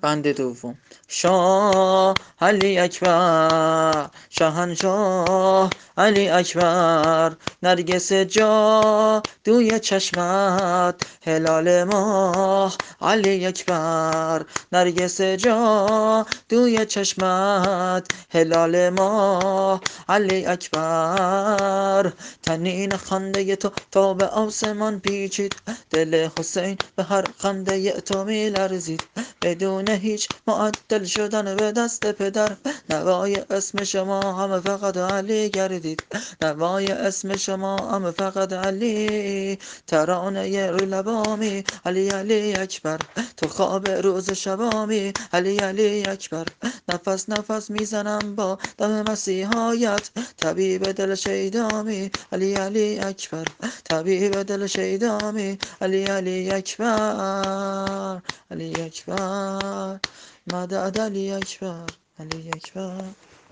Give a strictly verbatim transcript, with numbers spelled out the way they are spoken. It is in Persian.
بند دوم. شاه علی اکبر، شاهنشاه علی اکبر، نرگس جا دوی چشمت، هلال ماه علی اکبر، نرگس جا دوی چشمت، هلال ماه علی اکبر. تنین خنده تو تا به آسمان پیچید، دل حسین به هر خنده تو می لرزید. بدون هیچ معدل شدن به دست پدر، نوای اسم شما هم فقط علی گردید. نوای اسم شما هم فقط علی، ترانه رو لبامی علی علی اکبر، تو خواب روز شبامی علی علی اکبر. نفس نفس میزنم با دم مسیحایت، طبیب دل شیدامی علی علی اکبر، طبیب دل شیدامی علی علی اکبر، علی اکبر، مدد علی اکبر، علی اکبر.